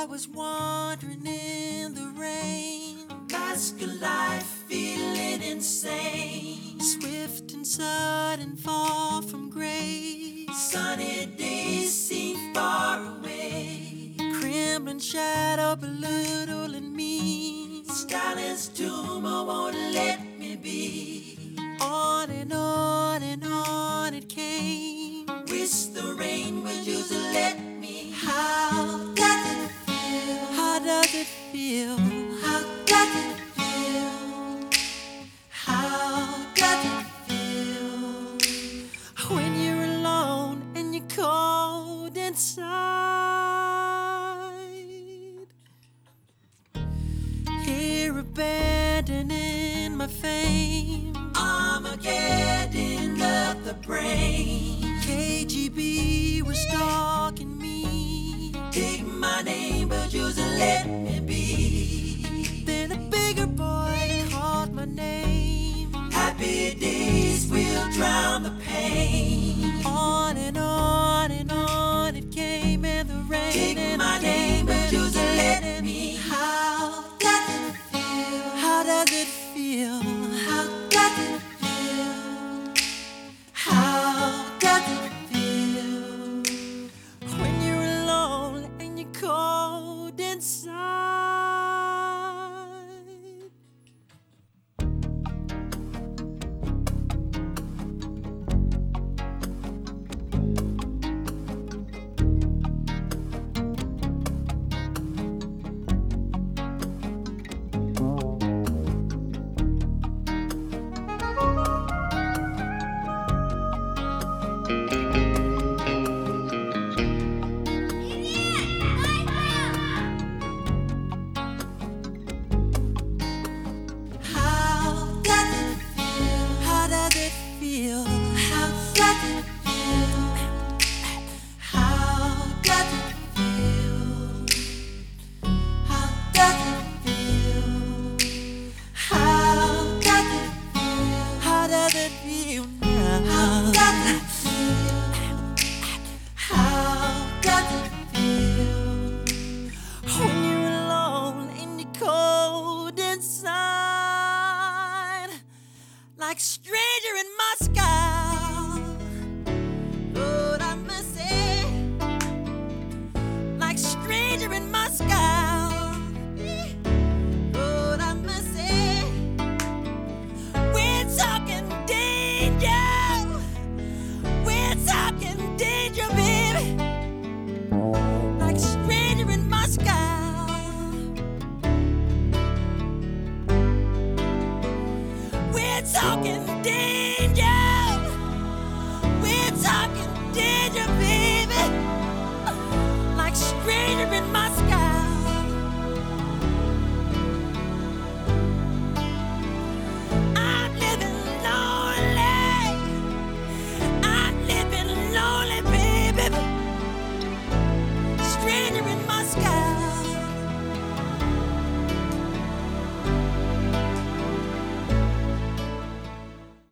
was wandering in the rain, mask of life, feeling insane. Swift and sudden fall from grace. Sunny days seem far away. Crimson shadow belittling me. Stalin's tomb won't let me be. On and on and on it came. Wish the rain would just let me. How does it feel? How does it feel? How does it feel? How does it feel when you're alone and you're cold inside? Here abandoning my fame, Armageddon of the brain. KGB was stalking me. Take my name, but just let me be. Then a bigger boy called my name. Happy days will drown the pain. On and on and on it came, and the rain. Take my name, but just let me. How does it feel? How does it feel? How does it feel? How does it feel when you're alone and you're cold inside? Like stranger in Moscow, Lord have mercy. Like stranger in Moscow, Lord have mercy. We're talking danger. We're talking danger, baby. Like stranger in Moscow. We're talking danger. We're talking danger, baby. Like stranger in my